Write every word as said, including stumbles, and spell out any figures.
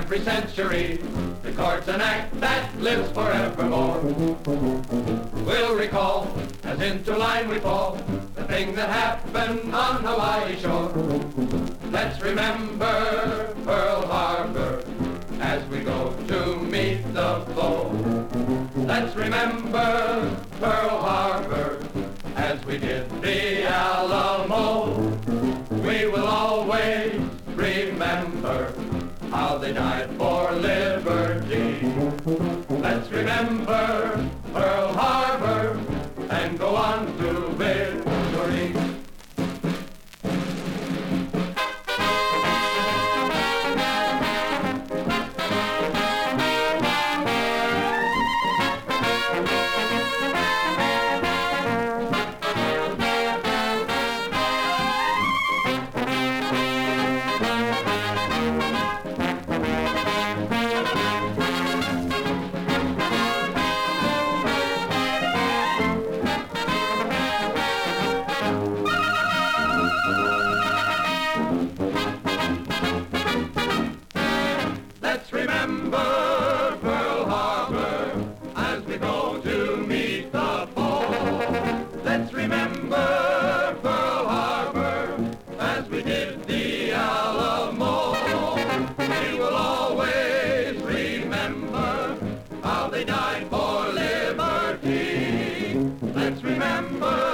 every century records an act that lives forevermore. We'll recall, as into line we fall, the thing that happened on Hawaii shore. Let's remember Pearl Harbor as we go to meet the foe. Let's remember Pearl Harbor as we did the Alamo. We will always remember how they died for liberty. Let's remember Pearl Harbor and go on to victory. Let's remember Pearl Harbor as we go to meet the foe. Let's remember Pearl Harbor as we did the Alamo. We will always remember how they died for liberty. Let's remember